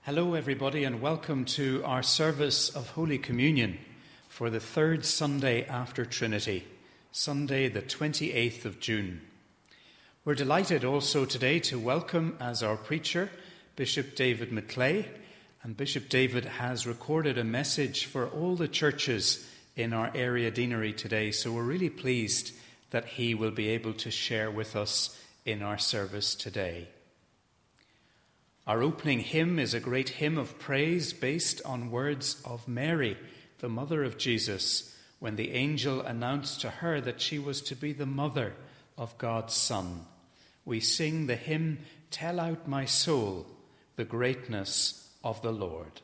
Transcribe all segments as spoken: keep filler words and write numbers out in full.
Hello everybody and welcome to our service of Holy Communion for the third Sunday after Trinity, Sunday the twenty-eighth of June. We're delighted also today to welcome as our preacher Bishop David McClay, and Bishop David has recorded a message for all the churches in our area deanery today, so we're really pleased that he will be able to share with us in our service today. Our opening hymn is a great hymn of praise based on words of Mary, the mother of Jesus, when the angel announced to her that she was to be the mother of God's Son. We sing the hymn, "Tell out my soul, the greatness of the Lord."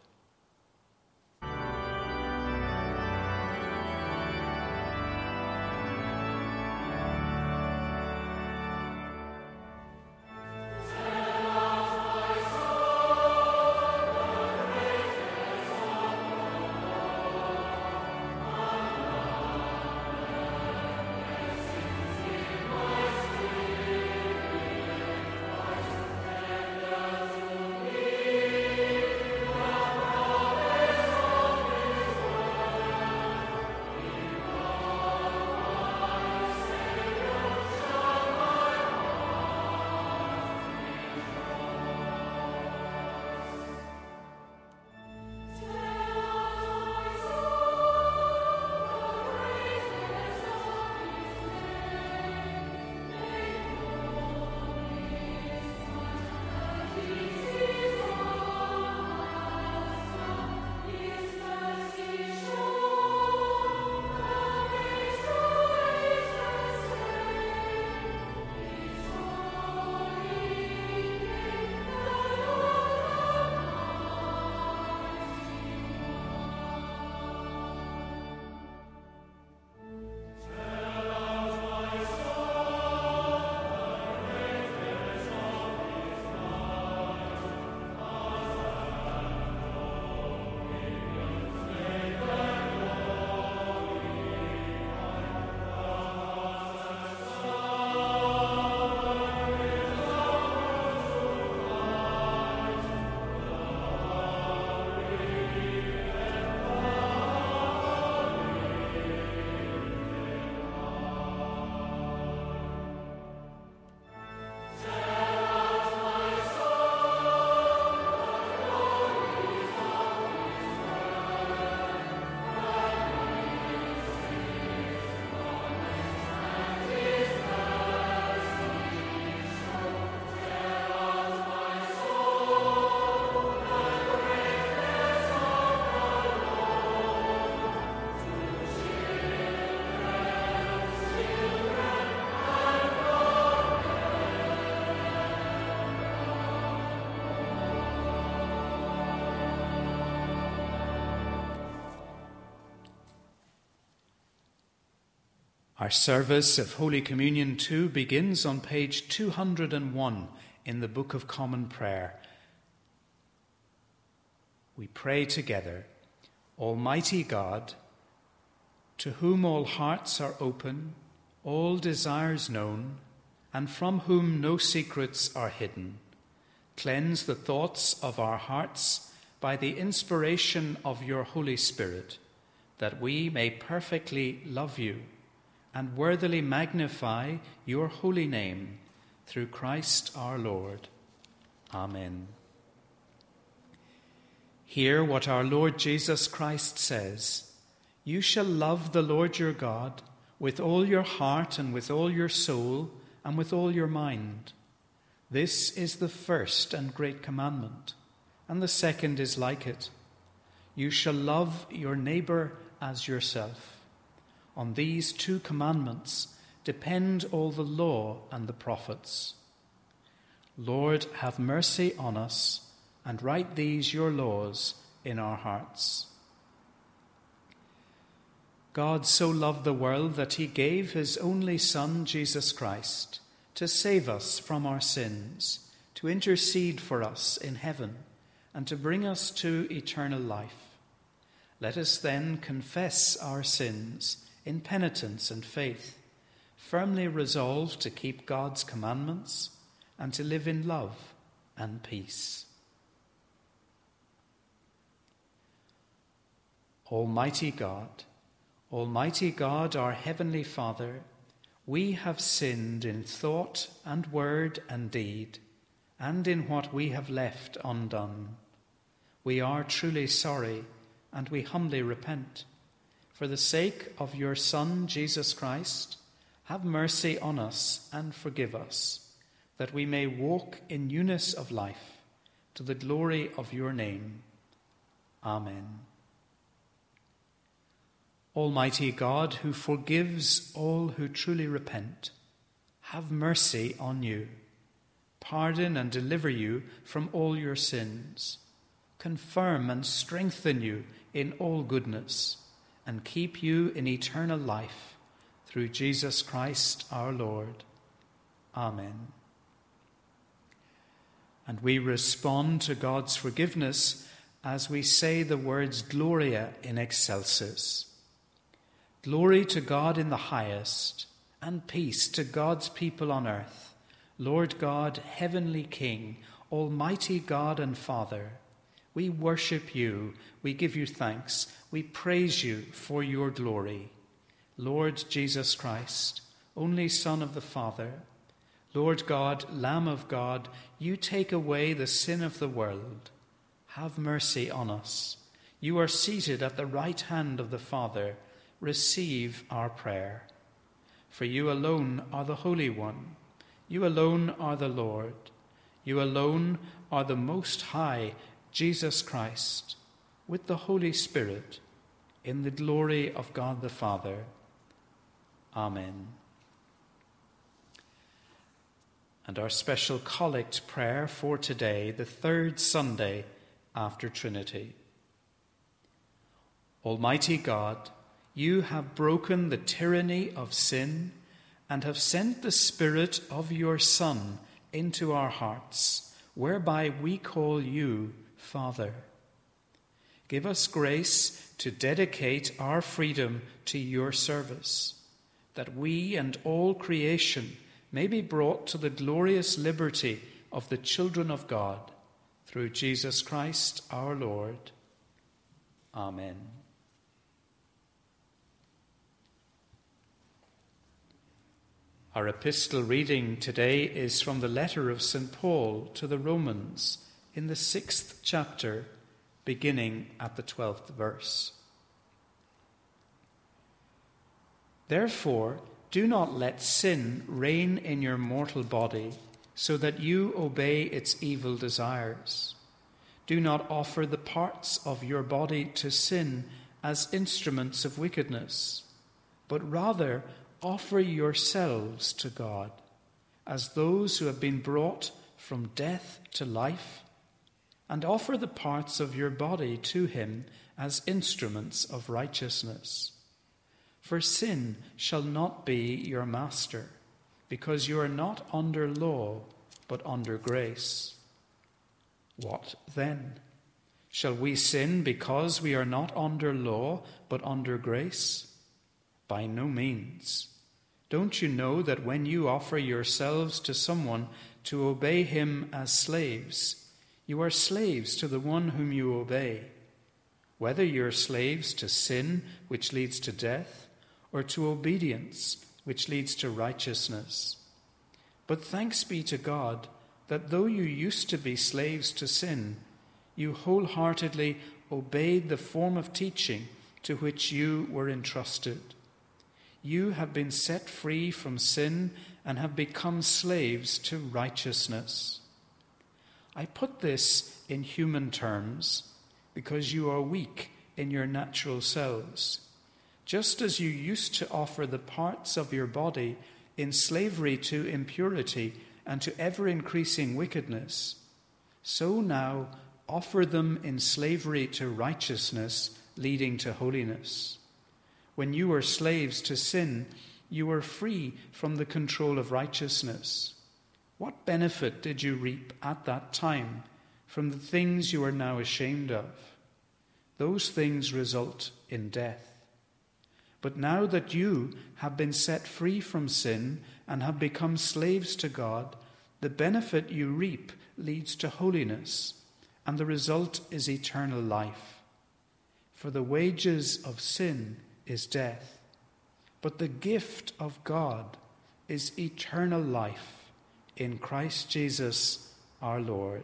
Our service of Holy Communion two begins on page two hundred one in the Book of Common Prayer. We pray together, Almighty God, to whom all hearts are open, all desires known, and from whom no secrets are hidden, cleanse the thoughts of our hearts by the inspiration of your Holy Spirit, that we may perfectly love you and worthily magnify your holy name, through Christ our Lord. Amen. Hear what our Lord Jesus Christ says: "You shall love the Lord your God with all your heart and with all your soul and with all your mind. This is the first and great commandment, and the second is like it. You shall love your neighbor as yourself. On these two commandments depend all the law and the prophets. Lord, have mercy on us and write these your laws in our hearts." God so loved the world that he gave his only Son, Jesus Christ, to save us from our sins, to intercede for us in heaven, and to bring us to eternal life. Let us then confess our sins in penitence and faith, firmly resolved to keep God's commandments and to live in love and peace. Almighty God, Almighty God, our Heavenly Father, we have sinned in thought and word and deed, and in what we have left undone. We are truly sorry, and we humbly repent. For the sake of your Son, Jesus Christ, have mercy on us and forgive us, that we may walk in newness of life, to the glory of your name. Amen. Almighty God, who forgives all who truly repent, have mercy on you, pardon and deliver you from all your sins, confirm and strengthen you in all goodness, and keep you in eternal life, through Jesus Christ our Lord. Amen. And we respond to God's forgiveness as we say the words Gloria in excelsis. Glory to God in the highest, and peace to God's people on earth. Lord God, heavenly King, almighty God and Father, we worship you, we give you thanks, we praise you for your glory. Lord Jesus Christ, only Son of the Father, Lord God, Lamb of God, you take away the sin of the world. Have mercy on us. You are seated at the right hand of the Father. Receive our prayer. For you alone are the Holy One. You alone are the Lord. You alone are the Most High, Jesus Christ, with the Holy Spirit, in the glory of God the Father. Amen. And our special collect prayer for today, the third Sunday after Trinity. Almighty God, you have broken the tyranny of sin and have sent the Spirit of your Son into our hearts, whereby we call you Father. Give us grace to dedicate our freedom to your service, that we and all creation may be brought to the glorious liberty of the children of God, through Jesus Christ our Lord. Amen. Our epistle reading today is from the letter of Saint Paul to the Romans in the sixth chapter, beginning at the twelfth verse. Therefore, do not let sin reign in your mortal body, so that you obey its evil desires. Do not offer the parts of your body to sin as instruments of wickedness, but rather offer yourselves to God as those who have been brought from death to life, and offer the parts of your body to him as instruments of righteousness. For sin shall not be your master, because you are not under law, but under grace. What then? Shall we sin because we are not under law, but under grace? By no means. Don't you know that when you offer yourselves to someone to obey him as slaves, you are slaves to the one whom you obey, whether you are slaves to sin, which leads to death, or to obedience, which leads to righteousness? But thanks be to God that though you used to be slaves to sin, you wholeheartedly obeyed the form of teaching to which you were entrusted. You have been set free from sin and have become slaves to righteousness. I put this in human terms because you are weak in your natural selves. Just as you used to offer the parts of your body in slavery to impurity and to ever-increasing wickedness, so now offer them in slavery to righteousness leading to holiness. When you were slaves to sin, you were free from the control of righteousness. What benefit did you reap at that time from the things you are now ashamed of? Those things result in death. But now that you have been set free from sin and have become slaves to God, the benefit you reap leads to holiness, and the result is eternal life. For the wages of sin is death, but the gift of God is eternal life in Christ Jesus our Lord.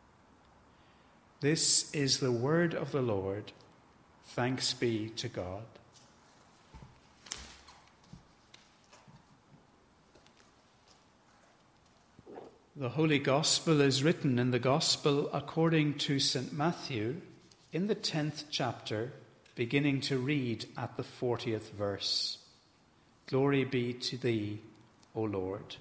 This is the word of the Lord. Thanks be to God. The Holy Gospel is written in the Gospel according to Saint Matthew in the tenth chapter, beginning to read at the fortieth verse. Glory be to thee, O Lord.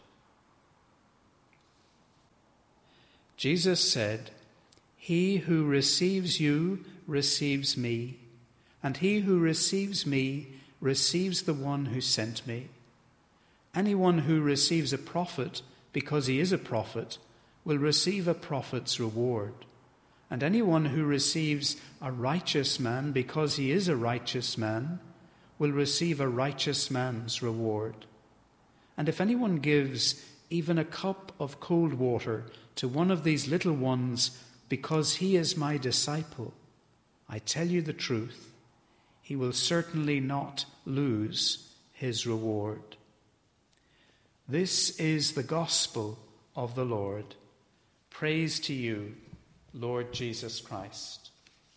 Jesus said, "He who receives you receives me, and he who receives me receives the one who sent me. Anyone who receives a prophet because he is a prophet will receive a prophet's reward. And anyone who receives a righteous man because he is a righteous man will receive a righteous man's reward. And if anyone gives even a cup of cold water to one of these little ones because he is my disciple, I tell you the truth, he will certainly not lose his reward." This is the gospel of the Lord. Praise to you, Lord Jesus Christ.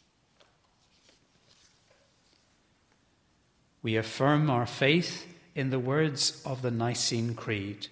We affirm our faith in the words of the Nicene Creed.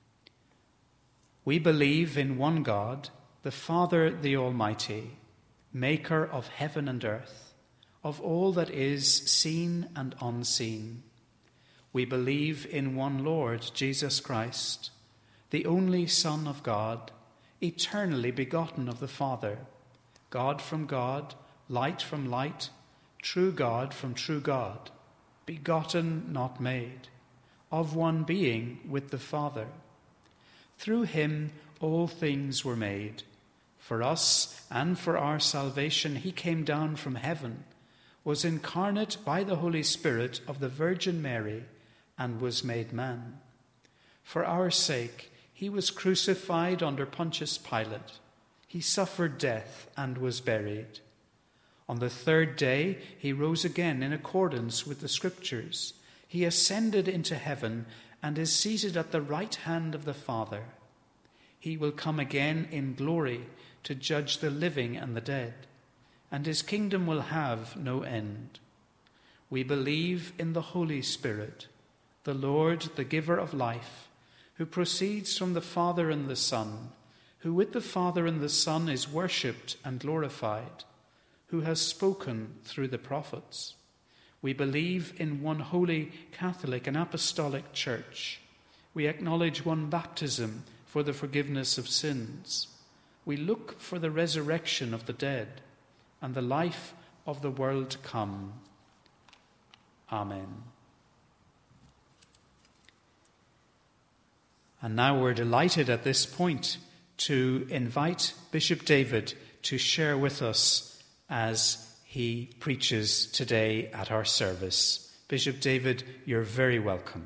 We believe in one God, the Father, the Almighty, maker of heaven and earth, of all that is seen and unseen. We believe in one Lord, Jesus Christ, the only Son of God, eternally begotten of the Father, God from God, light from light, true God from true God, begotten, not made, of one being with the Father. Through him all things were made. For us and for our salvation he came down from heaven, was incarnate by the Holy Spirit of the Virgin Mary, and was made man. For our sake he was crucified under Pontius Pilate. He suffered death and was buried. On the third day he rose again in accordance with the Scriptures. He ascended into heaven and is seated at the right hand of the Father. He will come again in glory to judge the living and the dead, and his kingdom will have no end. We believe in the Holy Spirit, the Lord, the giver of life, who proceeds from the Father and the Son, who with the Father and the Son is worshipped and glorified, who has spoken through the prophets. We believe in one holy, Catholic and Apostolic Church. We acknowledge one baptism for the forgiveness of sins. We look for the resurrection of the dead and the life of the world to come. Amen. And now we're delighted at this point to invite Bishop David to share with us as he preaches today at our service. Bishop David, you're very welcome.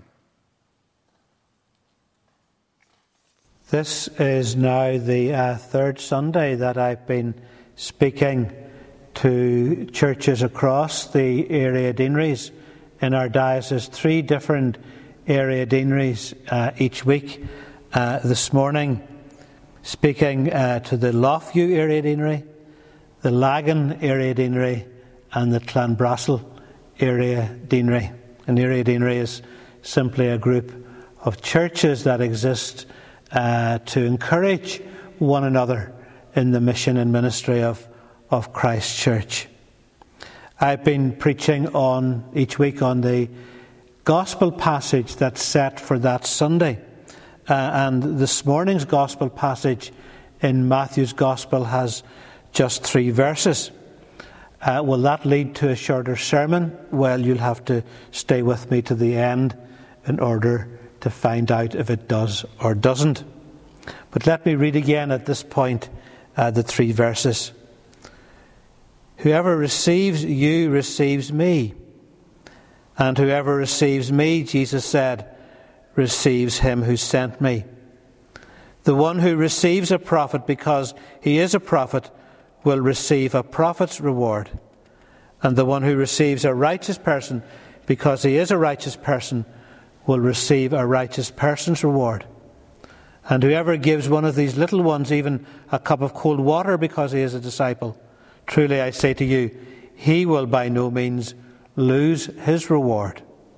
This is now the uh, third Sunday that I've been speaking to churches across the area deaneries in our diocese, three different area deaneries uh, each week. Uh, this morning, speaking uh, to the Loughview area deanery, the Lagan area deanery, and the Clanbrassil area deanery. An area deanery is simply a group of churches that exist uh, to encourage one another in the mission and ministry of, of Christ Church. I've been preaching on each week on the Gospel passage that's set for that Sunday. Uh, and this morning's Gospel passage in Matthew's Gospel has just three verses. Uh, will that lead to a shorter sermon? Well, you'll have to stay with me to the end in order to find out if it does or doesn't. But let me read again at this point uh, the three verses. Whoever receives you receives me. And whoever receives me, Jesus said, receives him who sent me. The one who receives a prophet because he is a prophet will receive a prophet's reward. And the one who receives a righteous person, because he is a righteous person, will receive a righteous person's reward. And whoever gives one of these little ones even a cup of cold water because he is a disciple, truly I say to you, he will by no means lose his reward.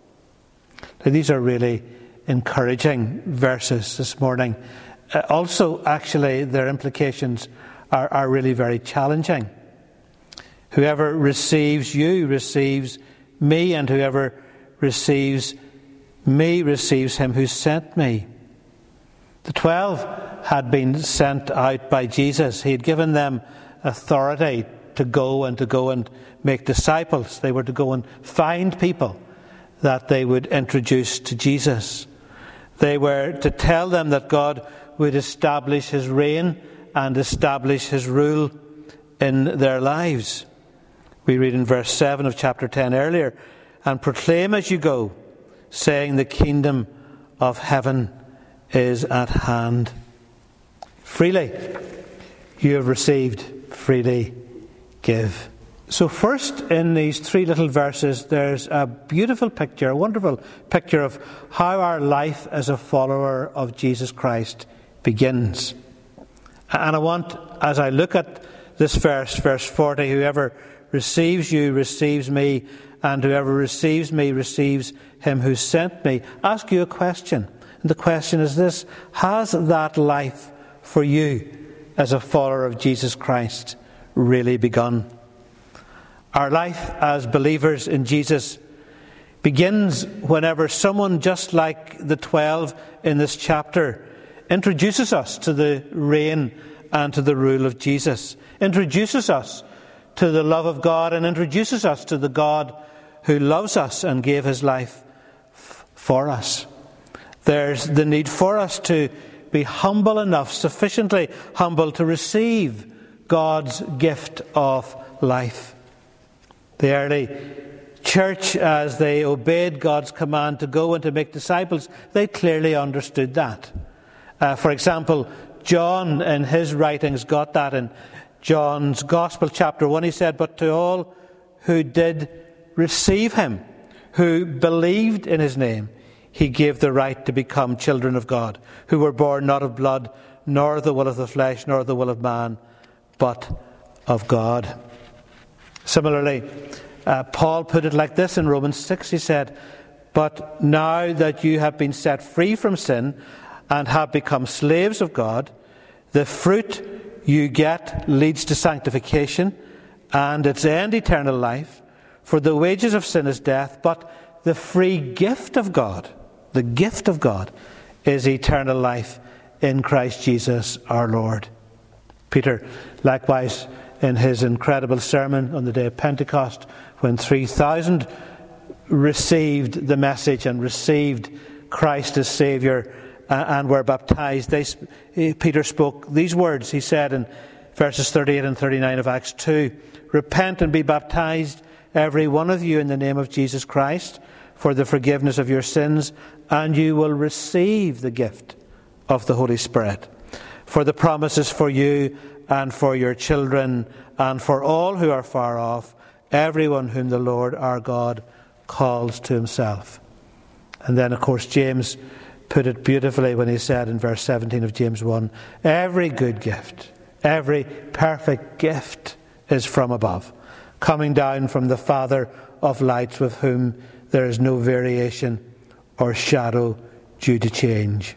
Now, these are really encouraging verses this morning. Uh, also, actually, their implications are, are really very challenging. Whoever receives you receives me, and whoever receives me receives him who sent me. The twelve had been sent out by Jesus. He had given them authority to go and to go and make disciples. They were to go and find people that they would introduce to Jesus. They were to tell them that God would establish his reign and establish his rule in their lives. We read in verse seven of chapter ten earlier, and proclaim as you go, saying the kingdom of heaven is at hand. Freely you have received, freely give. So first, in these three little verses, there's a beautiful picture, a wonderful picture of how our life as a follower of Jesus Christ begins. And I want, as I look at this verse, verse forty, whoever receives you receives me, and whoever receives me receives him who sent me, ask you a question. And the question is this: has that life for you as a follower of Jesus Christ really begun? Our life as believers in Jesus begins whenever someone just like the twelve in this chapter introduces us to the reign and to the rule of Jesus, introduces us to the love of God, and introduces us to the God who loves us and gave his life f- for us. There's the need for us to be humble enough, sufficiently humble, to receive God's gift of life. The early church, as they obeyed God's command to go and to make disciples, they clearly understood that. Uh, for example, John in his writings got that in John's Gospel, chapter one. He said, "But to all who did receive him, who believed in his name, he gave the right to become children of God, who were born not of blood, nor the will of the flesh, nor the will of man, but of God." Similarly, uh, Paul put it like this in Romans six. He said, "But now that you have been set free from sin and have become slaves of God, the fruit you get leads to sanctification, and its end eternal life. For the wages of sin is death, but the free gift of God, the gift of God, is eternal life in Christ Jesus our Lord." Peter, likewise, in his incredible sermon on the day of Pentecost, when three thousand received the message and received Christ as Saviour and were baptized, they, Peter spoke these words. He said in verses thirty-eight and thirty-nine of Acts two, "Repent and be baptized, every one of you, in the name of Jesus Christ, for the forgiveness of your sins, and you will receive the gift of the Holy Spirit. For the promise is for you and for your children and for all who are far off, everyone whom the Lord our God calls to himself." And then, of course, James put it beautifully when he said in verse seventeen of James one, "Every good gift, every perfect gift is from above, coming down from the Father of lights, with whom there is no variation or shadow due to change."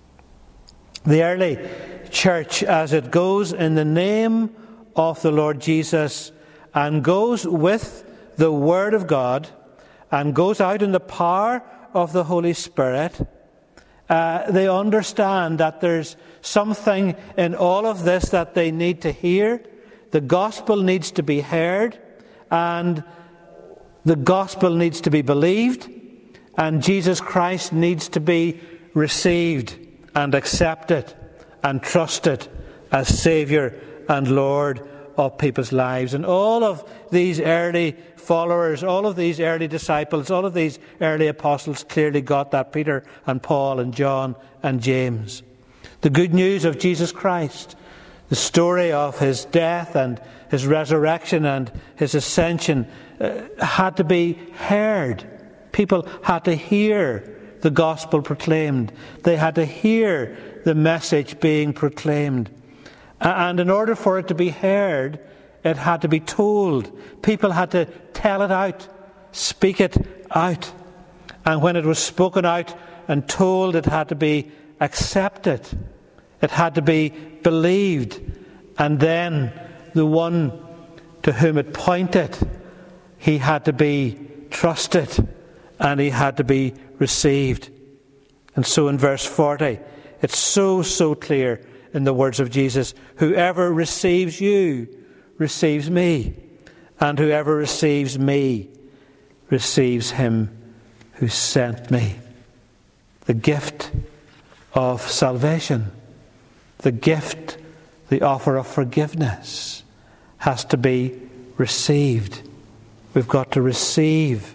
The early church, as it goes in the name of the Lord Jesus and goes with the Word of God and goes out in the power of the Holy Spirit, Uh, they understand that there's something in all of this that they need to hear. The gospel needs to be heard, and the gospel needs to be believed, and Jesus Christ needs to be received and accepted and trusted as Saviour and Lord of people's lives. And all of these early followers, all of these early disciples, all of these early apostles clearly got that. Peter and Paul and John and James. The good news of Jesus Christ, the story of his death and his resurrection and his ascension, uh, had to be heard. People had to hear the gospel proclaimed. They had to hear the message being proclaimed. And in order for it to be heard, it had to be told. People had to tell it out, speak it out. And when it was spoken out and told, it had to be accepted. It had to be believed. And then the one to whom it pointed, he had to be trusted and he had to be received. And so in verse forty, it's so, so clear in the words of Jesus, whoever receives you receives me, and whoever receives me receives him who sent me. The gift of salvation, the gift, the offer of forgiveness has to be received. We've got to receive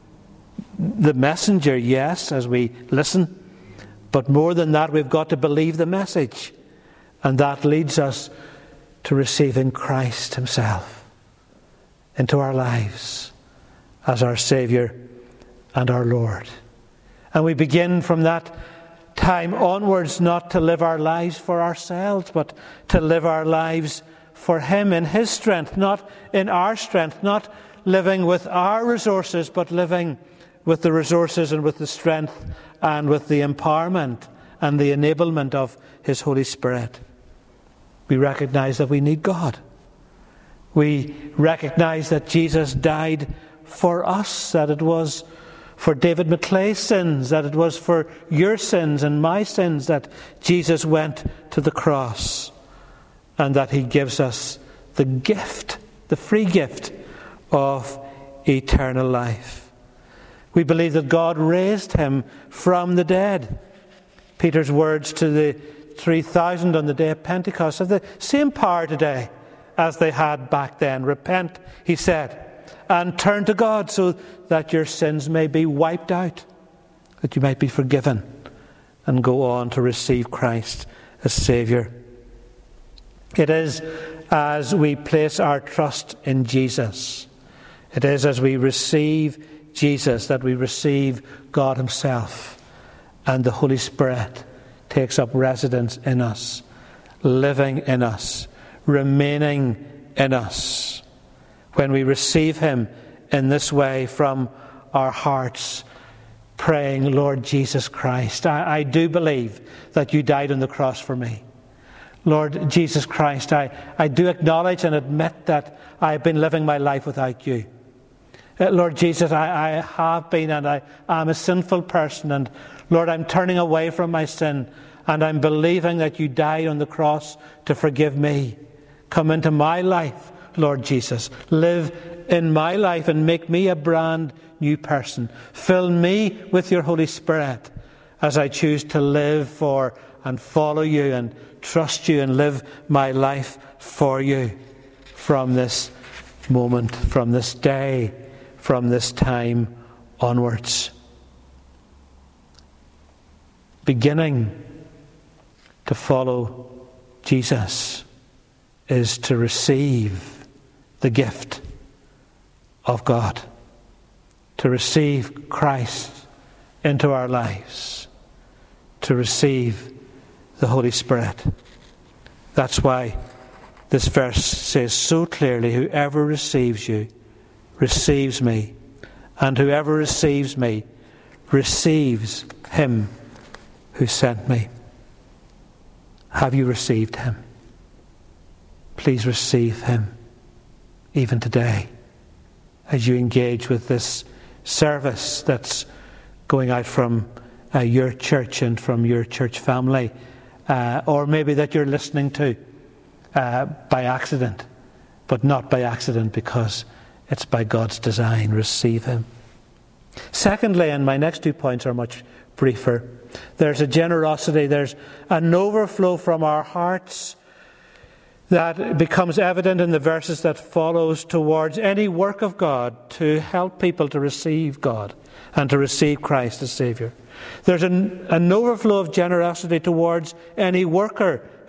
the messenger, yes, as we listen, but more than that, we've got to believe the message. And that leads us to receiving Christ himself into our lives as our Saviour and our Lord. And we begin from that time onwards not to live our lives for ourselves, but to live our lives for him in his strength, not in our strength, not living with our resources, but living with the resources and with the strength and with the empowerment and the enablement of his Holy Spirit. We recognize that we need God. We recognize that Jesus died for us, that it was for David McClay's sins, that it was for your sins and my sins that Jesus went to the cross, and that he gives us the gift, the free gift of eternal life. We believe that God raised him from the dead. Peter's words to the three thousand on the day of Pentecost have the same power today as they had back then. Repent, he said, and turn to God so that your sins may be wiped out, that you might be forgiven and go on to receive Christ as Saviour. It is as we place our trust in Jesus, it is as we receive Jesus that we receive God himself, and the Holy Spirit takes up residence in us, living in us, remaining in us. When we receive him in this way from our hearts, praying, Lord Jesus Christ, I, I do believe that you died on the cross for me. Lord Jesus Christ, I, I do acknowledge and admit that I have been living my life without you. Uh, Lord Jesus, I, I have been and I am a sinful person, and Lord, I'm turning away from my sin and I'm believing that you died on the cross to forgive me. Come into my life, Lord Jesus. Live in my life and make me a brand new person. Fill me with your Holy Spirit as I choose to live for and follow you and trust you and live my life for you from this moment, from this day, from this time onwards. Beginning to follow Jesus is to receive the gift of God, to receive Christ into our lives, to receive the Holy Spirit. That's why this verse says so clearly, whoever receives you receives me, and whoever receives me receives him who sent me. Have you received him? Please receive him even today as you engage with this service that's going out from uh, your church and from your church family, uh, or maybe that you're listening to uh, by accident, but not by accident because it's by God's design. Receive him. Secondly, and my next two points are much briefer, there's a generosity, there's an overflow from our hearts that becomes evident in the verses that follows towards any work of God to help people to receive God and to receive Christ as Saviour. There's an, an overflow of generosity towards any worker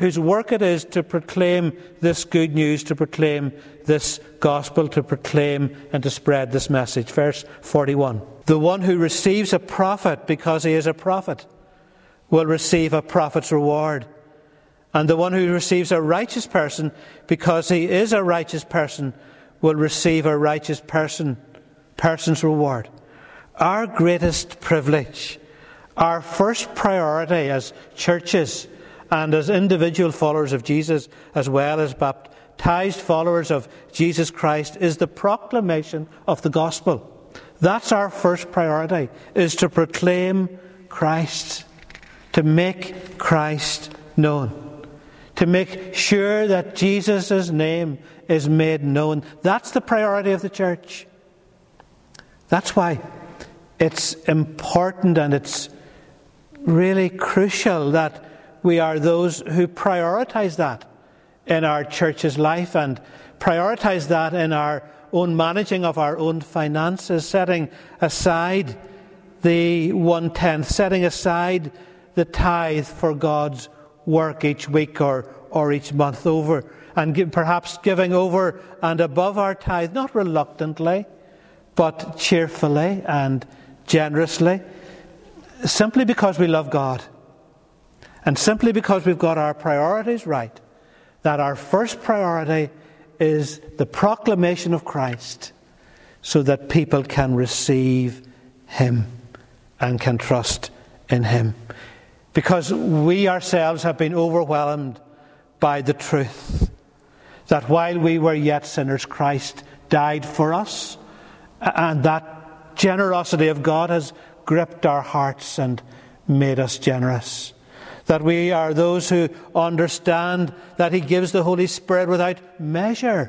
whose work it is to proclaim this good news, to proclaim this gospel, to proclaim and to spread this message. Verse forty-one. The one who receives a prophet because he is a prophet will receive a prophet's reward. And the one who receives a righteous person because he is a righteous person will receive a righteous person, person's reward. Our greatest privilege, our first priority as churches and as individual followers of Jesus, as well as baptized followers of Jesus Christ, is the proclamation of the gospel. That's our first priority, is to proclaim Christ, to make Christ known, to make sure that Jesus' name is made known. That's the priority of the church. That's why it's important and it's really crucial that we are those who prioritize that in our church's life and prioritize that in our own managing of our own finances, setting aside the one-tenth, setting aside the tithe for God's work each week or, or each month over, and give, perhaps giving over and above our tithe, not reluctantly, but cheerfully and generously, simply because we love God, and simply because we've got our priorities right, that our first priority is the proclamation of Christ, so that people can receive Him and can trust in Him. Because we ourselves have been overwhelmed by the truth that while we were yet sinners, Christ died for us, and that generosity of God has gripped our hearts and made us generous. That we are those who understand that He gives the Holy Spirit without measure,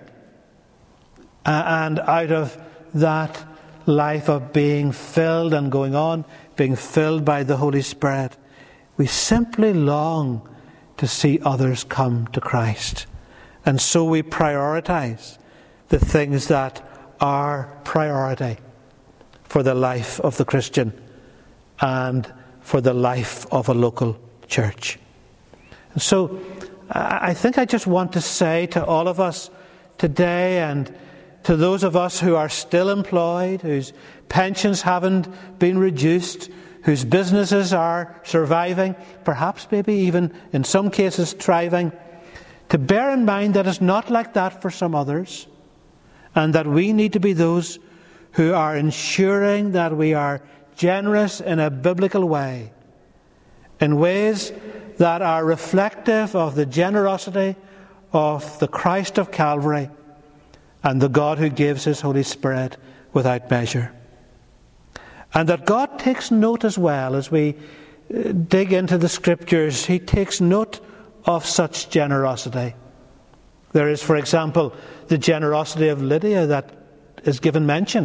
and out of that life of being filled and going on, being filled by the Holy Spirit, we simply long to see others come to Christ. And so we prioritize the things that are priority for the life of the Christian and for the life of a local church. And so I think I just want to say to all of us today, and to those of us who are still employed, whose pensions haven't been reduced, whose businesses are surviving, perhaps maybe even in some cases thriving, to bear in mind that it's not like that for some others, and that we need to be those who are ensuring that we are generous in a biblical way, in ways that are reflective of the generosity of the Christ of Calvary and the God who gives His Holy Spirit without measure. And that God takes note as well, as we dig into the Scriptures, He takes note of such generosity. There is, for example, the generosity of Lydia that is given mention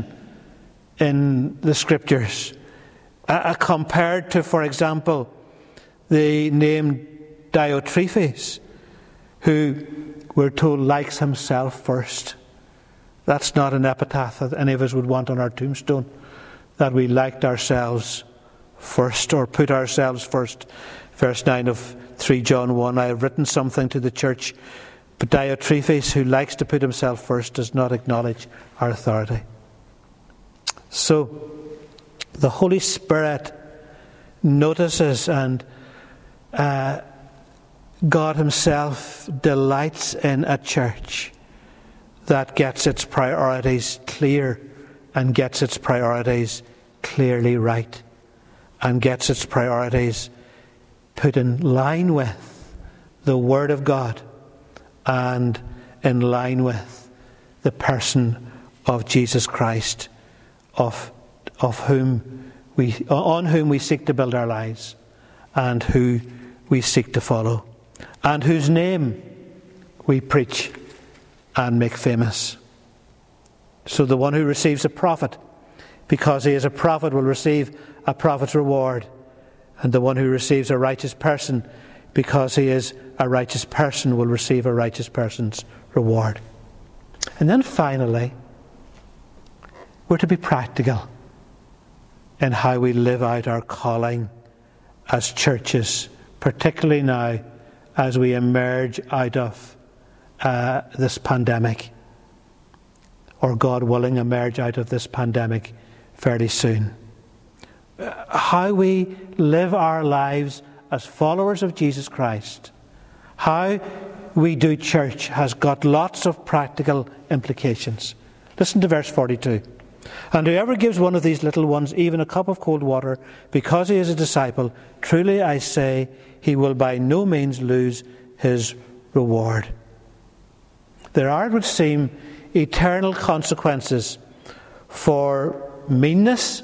in the Scriptures, uh, compared to, for example, the name Diotrephes, who we're told likes himself first. That's not an epitaph that any of us would want on our tombstone, that we liked ourselves first, or put ourselves first. Verse nine of three John one, I have written something to the church, but Diotrephes, who likes to put himself first, does not acknowledge our authority. So, the Holy Spirit notices, and uh, God Himself delights in a church that gets its priorities clear and gets its priorities clearly right and gets its priorities put in line with the Word of God and in line with the person of Jesus Christ, of of whom we on whom we seek to build our lives, and who we seek to follow, and whose name we preach and make famous. So the one who receives a prophet because he is a prophet will receive a prophet's reward, and the one who receives a righteous person because he is a righteous person will receive a righteous person's reward. And then finally, we're to be practical in how we live out our calling as churches, particularly now as we emerge out of uh, this pandemic, or God willing, emerge out of this pandemic fairly soon. Uh, how we live our lives as followers of Jesus Christ, how we do church, has got lots of practical implications. Listen to verse forty-two. And whoever gives one of these little ones even a cup of cold water, because he is a disciple, truly I say, he will by no means lose his reward. There are, it would seem, eternal consequences for meanness,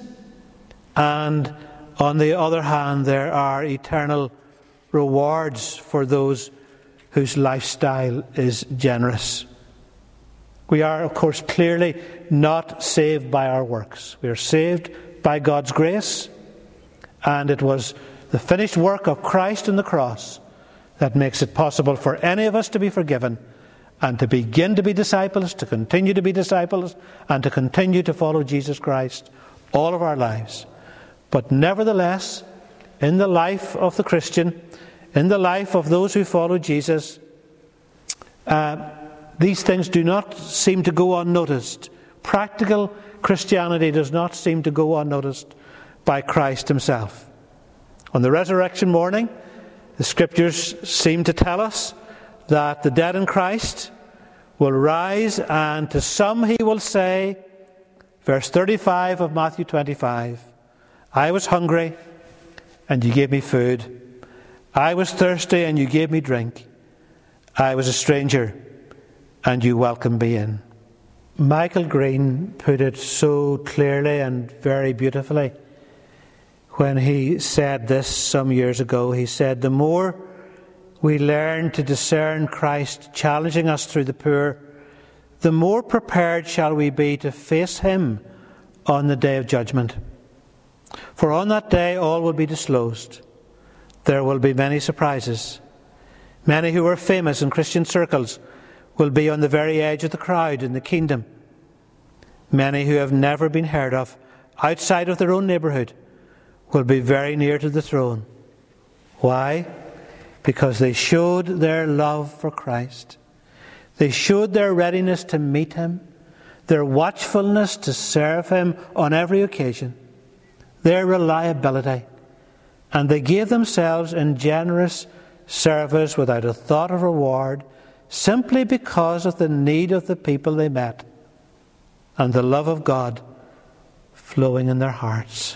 and on the other hand, there are eternal rewards for those whose lifestyle is generous. We are, of course, clearly not saved by our works. We are saved by God's grace, and it was the finished work of Christ on the cross that makes it possible for any of us to be forgiven and to begin to be disciples, to continue to be disciples, and to continue to follow Jesus Christ all of our lives. But nevertheless, in the life of the Christian, in the life of those who follow Jesus, uh, these things do not seem to go unnoticed. Practical Christianity does not seem to go unnoticed by Christ himself. On the resurrection morning, the Scriptures seem to tell us that the dead in Christ will rise, and to some he will say, verse thirty-five of Matthew twenty-five, I was hungry, and you gave me food. I was thirsty, and you gave me drink. I was a stranger, and you welcomed me in. Michael Green put it so clearly and very beautifully when he said this some years ago. He said, the more we learn to discern Christ challenging us through the poor, the more prepared shall we be to face him on the day of judgment. For on that day all will be disclosed. There will be many surprises. Many who are famous in Christian circles will be on the very edge of the crowd in the kingdom. Many who have never been heard of outside of their own neighbourhood will be very near to the throne. Why? Because they showed their love for Christ. They showed their readiness to meet him, their watchfulness to serve him on every occasion, their reliability, and they gave themselves in generous service without a thought of reward, simply because of the need of the people they met and the love of God flowing in their hearts.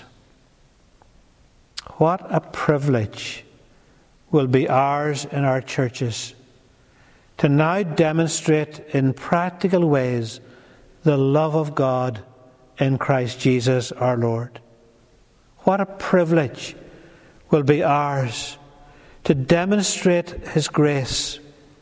What a privilege will be ours in our churches to now demonstrate in practical ways the love of God in Christ Jesus our Lord. What a privilege will be ours to demonstrate his grace.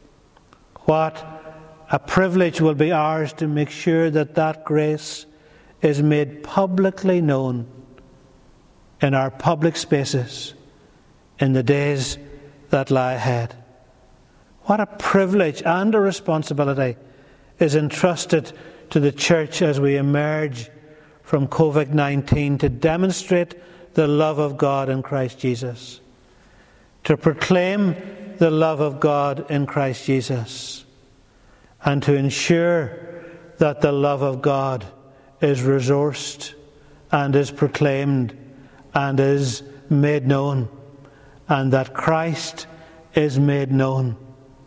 What a privilege will be ours to make sure that that grace is made publicly known in our public spaces in the days that lie ahead. What a privilege and a responsibility is entrusted to the church as we emerge from covid nineteen to demonstrate the love of God in Christ Jesus, to proclaim the love of God in Christ Jesus, and to ensure that the love of God is resourced and is proclaimed and is made known, and that Christ is made known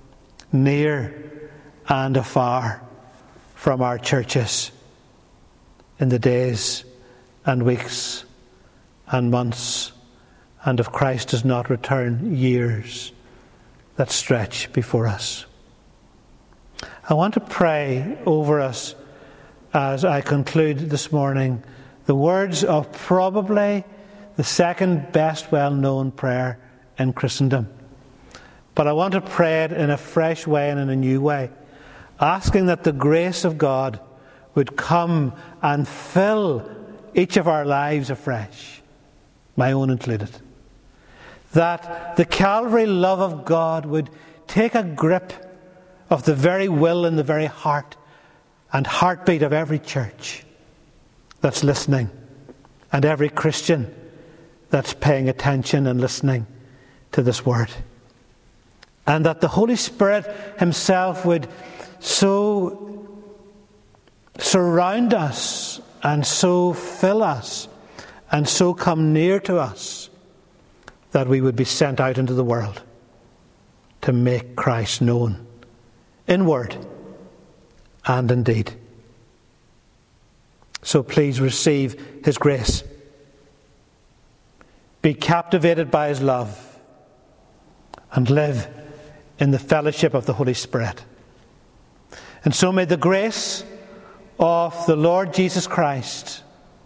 near and afar from our churches in the days and weeks and months, and if Christ does not return, years that stretch before us. I want to pray over us as I conclude this morning the words of probably the second best well-known prayer in Christendom. But I want to pray it in a fresh way and in a new way, asking that the grace of God would come and fill each of our lives afresh, my own included. That the Calvary love of God would take a grip of the very will and the very heart and heartbeat of every church that's listening, and every Christian that's paying attention and listening to this word. and that the Holy Spirit himself would so surround us and so fill us and so come near to us that we would be sent out into the world to make Christ known in word and in deed. So please receive his grace. Be captivated by his love and live in the fellowship of the Holy Spirit. And so may the grace of the Lord Jesus Christ,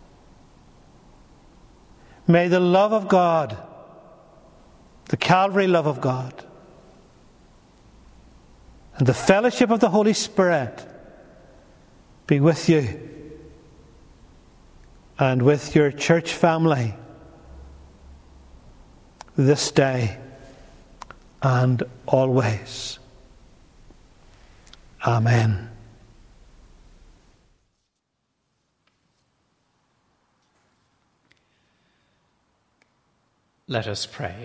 may the love of God, the Calvary love of God, and the fellowship of the Holy Spirit be with you and with your church family this day and always. Amen. Let us pray.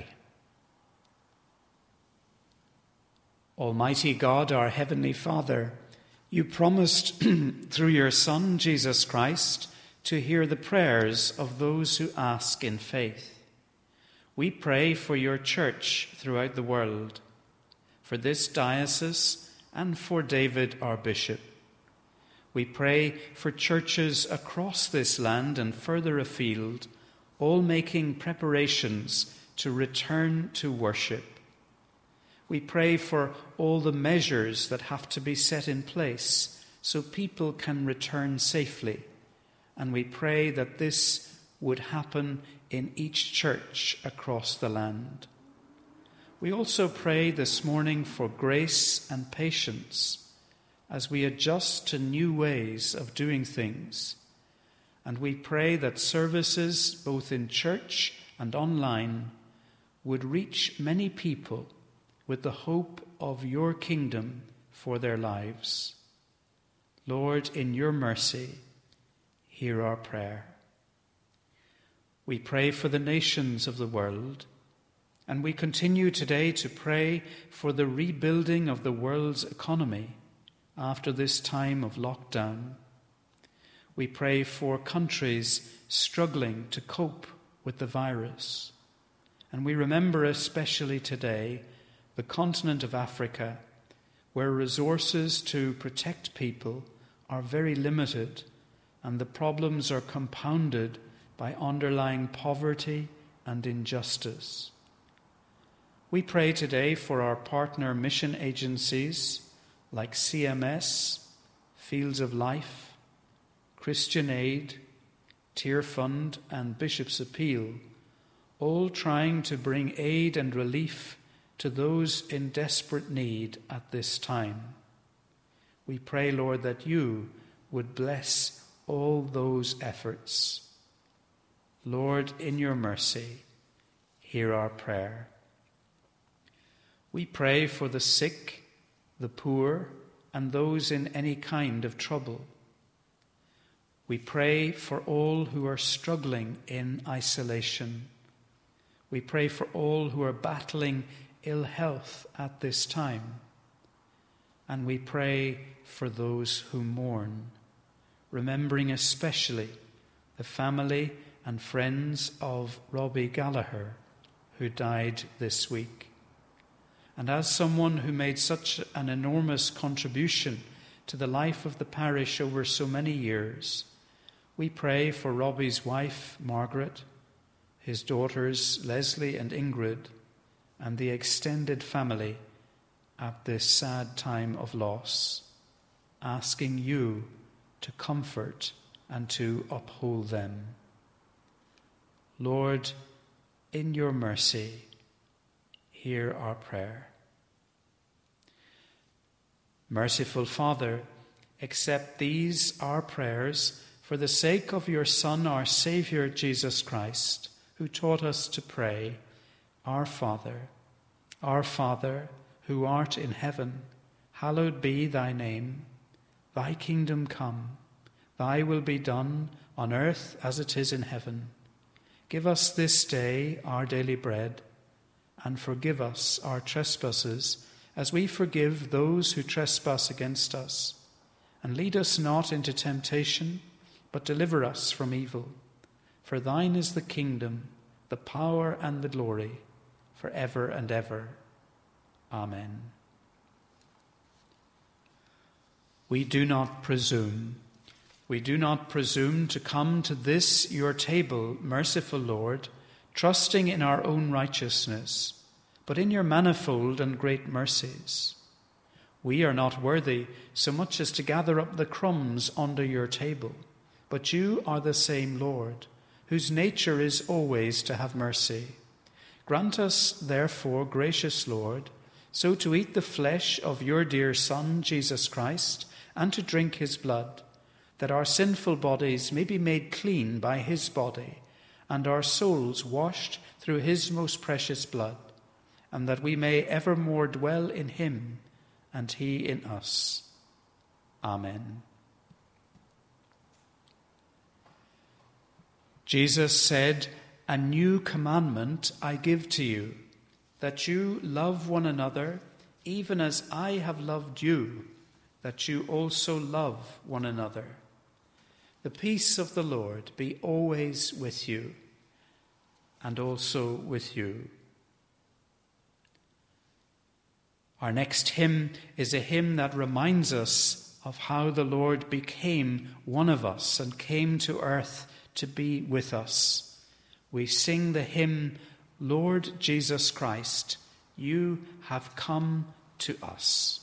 Almighty God, our Heavenly Father, you promised through your Son, Jesus Christ, to hear the prayers of those who ask in faith. We pray for your church throughout the world, for this diocese and for David, our bishop. We pray for churches across this land and further afield, all making preparations to return to worship. We pray for all the measures that have to be set in place so people can return safely. And we pray that this would happen in each church across the land. We also pray this morning for grace and patience as we adjust to new ways of doing things. And we pray that services, both in church and online, would reach many people with the hope of your kingdom for their lives. Lord, in your mercy, hear our prayer. We pray for the nations of the world, and we continue today to pray for the rebuilding of the world's economy after this time of lockdown. We pray for countries struggling to cope with the virus. And we remember especially today the continent of Africa, where resources to protect people are very limited, and the problems are compounded by underlying poverty and injustice. We pray today for our partner mission agencies like C M S, Fields of Life, Christian Aid, Tear Fund and Bishop's Appeal, all trying to bring aid and relief to those in desperate need at this time. We pray, Lord, that you would bless all those efforts. Lord, in your mercy, hear our prayer. We pray for the sick, the poor, and those in any kind of trouble. We pray for all who are struggling in isolation. We pray for all who are battling ill health at this time. And we pray for those who mourn, remembering especially the family and friends of Robbie Gallagher, who died this week. And as someone who made such an enormous contribution to the life of the parish over so many years, we pray for Robbie's wife, Margaret, his daughters, Leslie and Ingrid, and the extended family at this sad time of loss, asking you to comfort and to uphold them. Lord, in your mercy, hear our prayer. Merciful Father, accept these our prayers for the sake of your Son, our Saviour, Jesus Christ, who taught us to pray, Our Father, our Father, who art in heaven, hallowed be thy name. Thy kingdom come, thy will be done on earth as it is in heaven. Give us this day our daily bread, and forgive us our trespasses, as we forgive those who trespass against us. And lead us not into temptation, but deliver us from evil. For thine is the kingdom, the power, and the glory, for ever and ever. Amen. We do not presume. We do not presume to come to this your table, merciful Lord, trusting in our own righteousness, but in your manifold and great mercies. We are not worthy so much as to gather up the crumbs under your table, but you are the same Lord, whose nature is always to have mercy. Grant us, therefore, gracious Lord, so to eat the flesh of your dear Son, Jesus Christ, and to drink his blood, that our sinful bodies may be made clean by his body, and our souls washed through his most precious blood, and that we may evermore dwell in him, and he in us. Amen. Jesus said, "A new commandment I give to you, that you love one another, even as I have loved you, that you also love one another. The peace of the Lord be always with you, and also with you." Our next hymn is a hymn that reminds us of how the Lord became one of us and came to earth to be with us. We sing the hymn, "Lord Jesus Christ, you have come to us."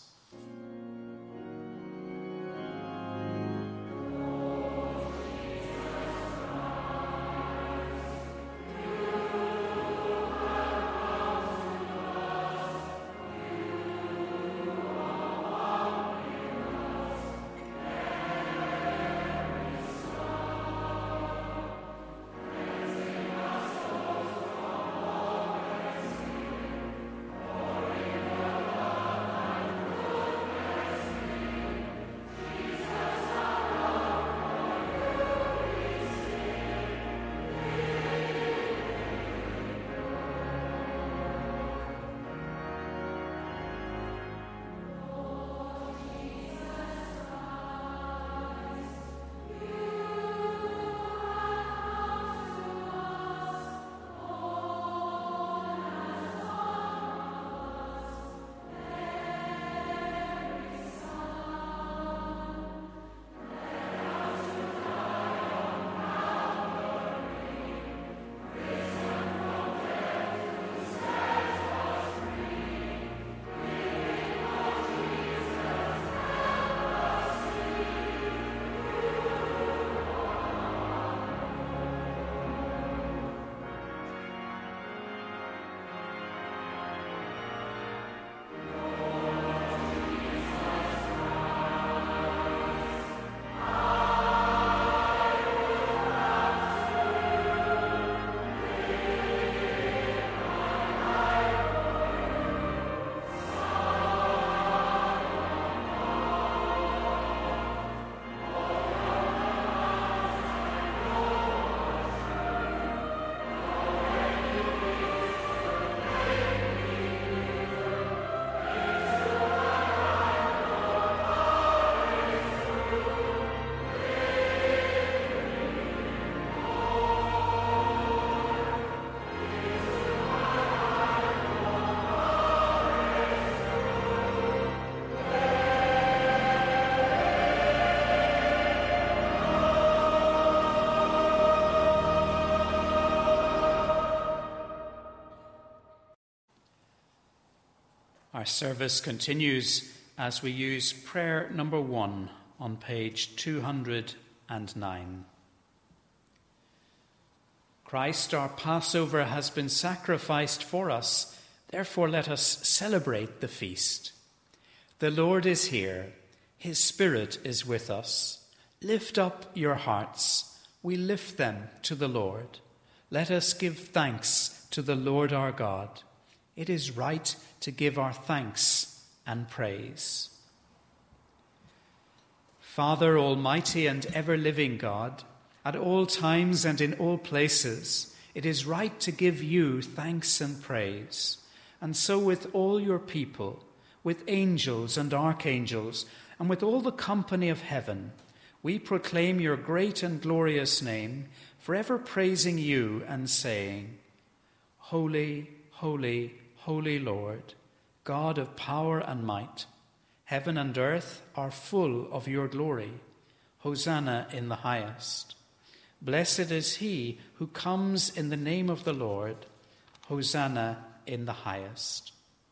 Our service continues as we use prayer number one on page two hundred nine. Christ, our Passover, has been sacrificed for us. Therefore, let us celebrate the feast. The Lord is here. His Spirit is with us. Lift up your hearts. We lift them to the Lord. Let us give thanks to the Lord our God. It is right to give our thanks and praise. Father, almighty and ever-living God, at all times and in all places, it is right to give you thanks and praise, and so with all your people, with angels and archangels, and with all the company of heaven, we proclaim your great and glorious name, forever praising you and saying, Holy, holy, holy Lord, God of power and might, heaven and earth are full of your glory. Hosanna in the highest. Blessed is he who comes in the name of the Lord. Hosanna in the highest.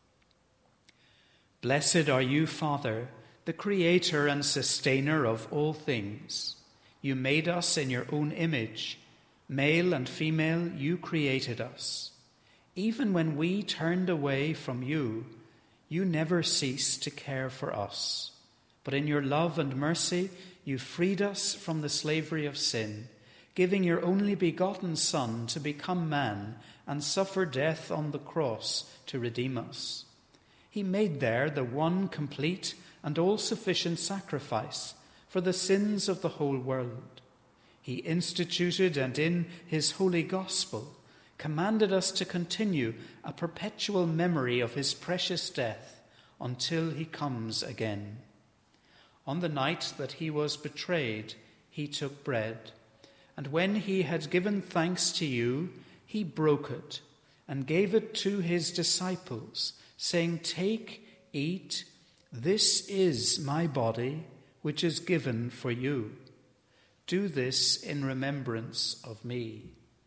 Blessed are you, Father, the creator and sustainer of all things. You made us in your own image. Male and female, you created us. Even when we turned away from you, you never ceased to care for us. But in your love and mercy, you freed us from the slavery of sin, giving your only begotten Son to become man and suffer death on the cross to redeem us. He made there the one complete and all-sufficient sacrifice for the sins of the whole world. He instituted and in his holy gospel commanded us to continue a perpetual memory of his precious death until he comes again. On the night that he was betrayed, he took bread, and when he had given thanks to you, he broke it and gave it to his disciples, saying, Take, eat, this is my body, which is given for you. Do this in remembrance of me.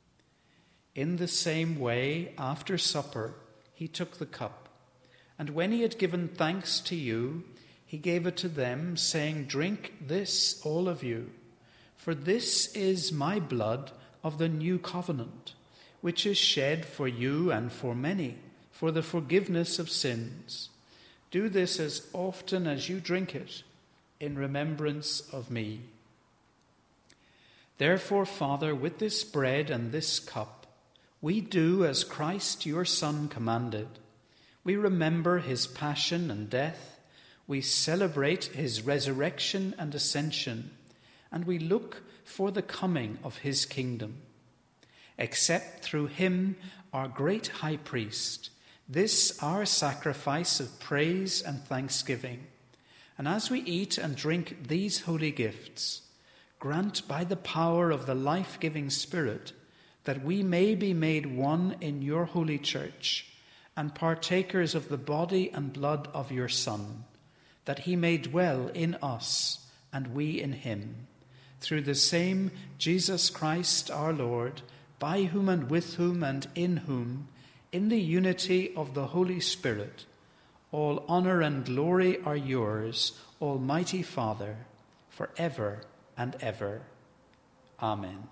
In the same way, after supper, he took the cup, and when he had given thanks to you, he gave it to them, saying, Drink this, all of you, for this is my blood of the new covenant, which is shed for you and for many, for the forgiveness of sins. Do this as often as you drink it, in remembrance of me. Therefore, Father, with this bread and this cup, we do as Christ your Son commanded. We remember his passion and death. We celebrate his resurrection and ascension, and we look for the coming of his kingdom. Accept through him, our great high priest, this our sacrifice of praise and thanksgiving. And as we eat and drink these holy gifts, grant by the power of the life-giving Spirit that we may be made one in your holy church and partakers of the body and blood of your Son, that he may dwell in us and we in him, through the same Jesus Christ our Lord, by whom and with whom and in whom, in the unity of the Holy Spirit, all honor and glory are yours, Almighty Father, for ever and ever. Amen.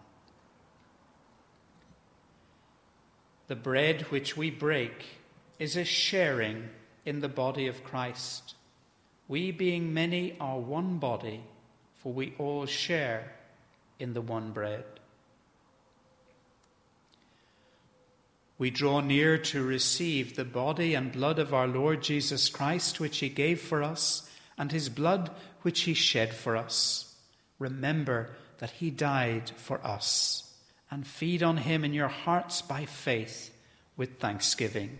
The bread which we break is a sharing in the body of Christ. We, being many, are one body, for we all share in the one bread. We draw near to receive the body and blood of our Lord Jesus Christ, which he gave for us, and his blood which he shed for us. Remember that he died for us, and feed on him in your hearts by faith with thanksgiving.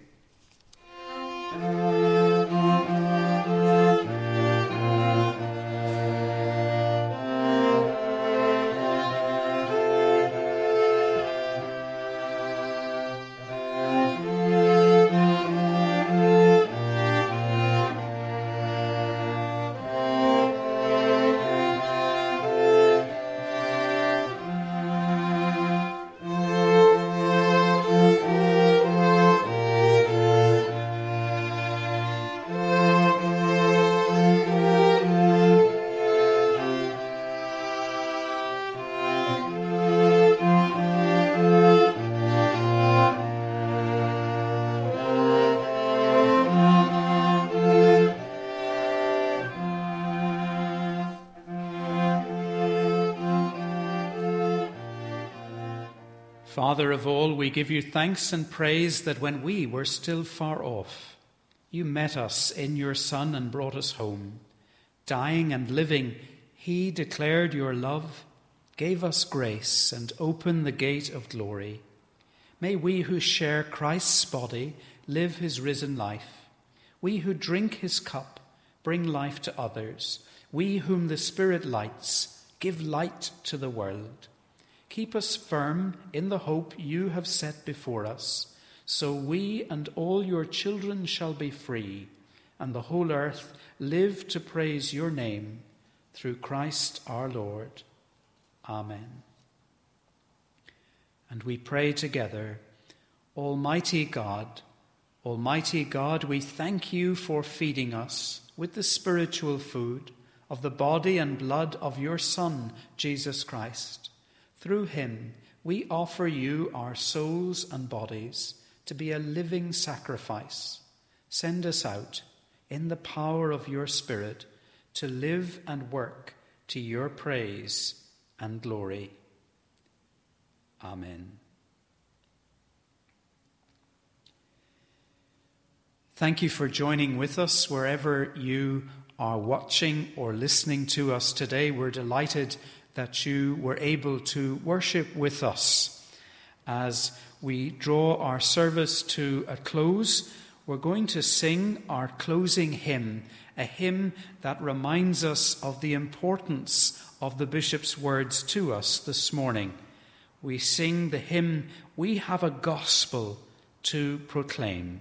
Father of all, we give you thanks and praise that when we were still far off, you met us in your Son and brought us home. Dying and living, he declared your love, gave us grace, and opened the gate of glory. May we who share Christ's body live his risen life. We who drink his cup bring life to others. We whom the Spirit lights give light to the world. Keep us firm in the hope you have set before us, so we and all your children shall be free, and the whole earth live to praise your name, through Christ our Lord. Amen. And we pray together, Almighty God, Almighty God, we thank you for feeding us with the spiritual food of the body and blood of your Son, Jesus Christ. Through him we offer you our souls and bodies to be a living sacrifice. Send us out in the power of your Spirit to live and work to your praise and glory. Amen. Thank you for joining with us wherever you are watching or listening to us today. We're delighted that you were able to worship with us. As we draw our service to a close, we're going to sing our closing hymn, a hymn that reminds us of the importance of the bishop's words to us this morning. We sing the hymn, "We Have a Gospel to Proclaim."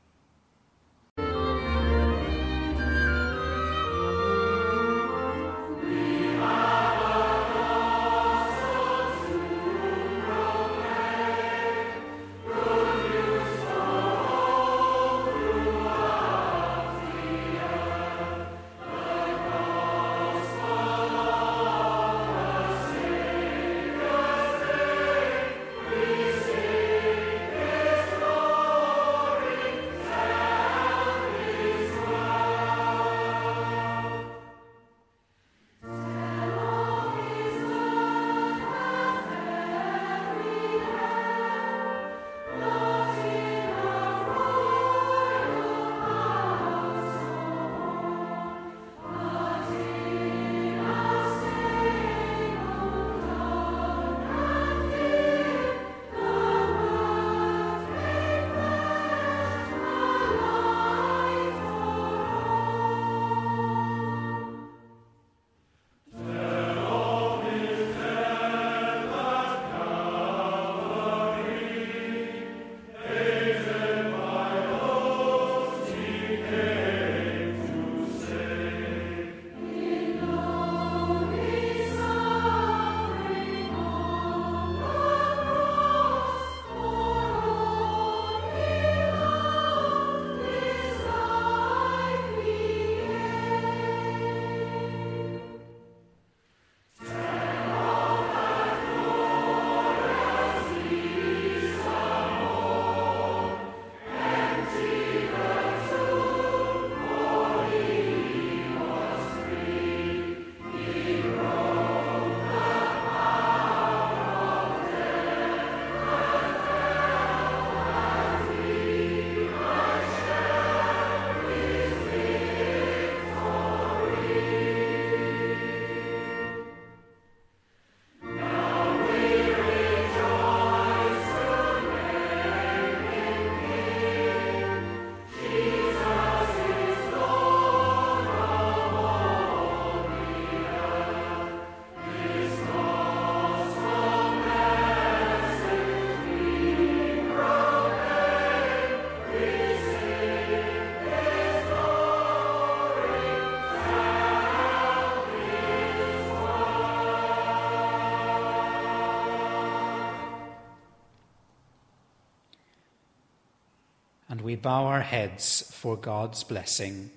And we bow our heads for God's blessing.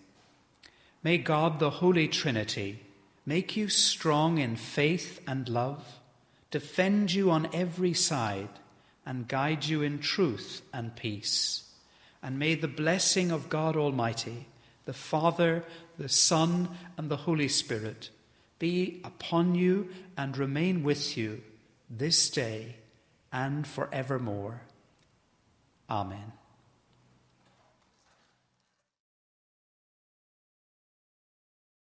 May God, the Holy Trinity, make you strong in faith and love, defend you on every side, and guide you in truth and peace. And may the blessing of God Almighty, the Father, the Son, and the Holy Spirit be upon you and remain with you this day and forevermore. Amen.